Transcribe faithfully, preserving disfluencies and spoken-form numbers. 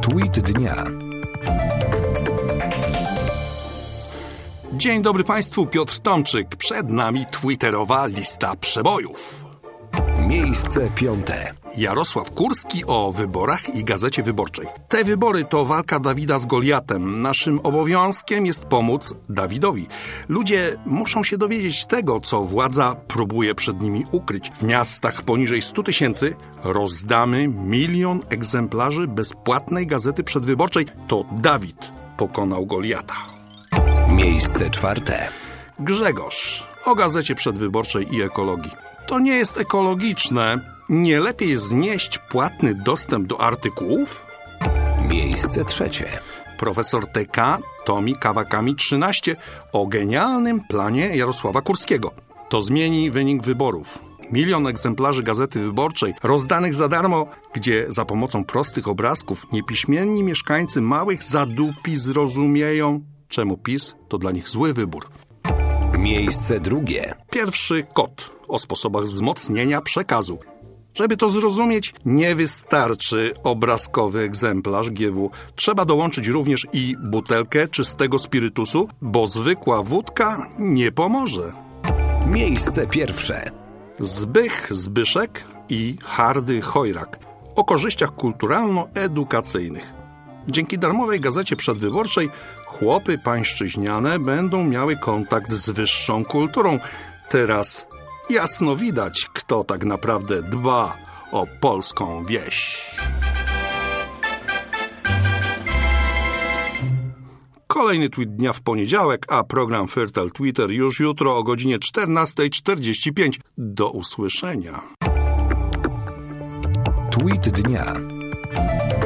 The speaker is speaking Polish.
Tweet dnia. Dzień dobry Państwu, Piotr Tomczyk. Przed nami twitterowa lista przebojów. Miejsce piąte. Jarosław Kurski o wyborach i Gazecie Wyborczej. Te wybory to walka Dawida z Goliatem. Naszym obowiązkiem jest pomóc Dawidowi. Ludzie muszą się dowiedzieć tego, co władza próbuje przed nimi ukryć. W miastach poniżej stu tysięcy rozdamy milion egzemplarzy bezpłatnej Gazety Przedwyborczej. To Dawid pokonał Goliata. Miejsce czwarte. Grzegorz o Gazecie Przedwyborczej i ekologii. To nie jest ekologiczne. Nie lepiej znieść płatny dostęp do artykułów? Miejsce trzecie. Profesor T K Tomi Kawakami trzynaście o genialnym planie Jarosława Kurskiego. To zmieni wynik wyborów. Milion egzemplarzy Gazety Wyborczej rozdanych za darmo, gdzie za pomocą prostych obrazków niepiśmienni mieszkańcy małych zadupi zrozumieją, czemu PiS to dla nich zły wybór. Miejsce drugie. Pierwszy kod o sposobach wzmocnienia przekazu. Żeby to zrozumieć, nie wystarczy obrazkowy egzemplarz G W. Trzeba dołączyć również i butelkę czystego spirytusu, bo zwykła wódka nie pomoże. Miejsce pierwsze. Zbych Zbyszek i Hardy Chojrak o korzyściach kulturalno-edukacyjnych. Dzięki darmowej Gazecie Przedwyborczej chłopy pańszczyźniane będą miały kontakt z wyższą kulturą. Teraz jasno widać, kto tak naprawdę dba o polską wieś. Kolejny tweet dnia w poniedziałek, a program Fertile Twitter już jutro o godzinie czternasta czterdzieści pięć. Do usłyszenia. Tweet dnia.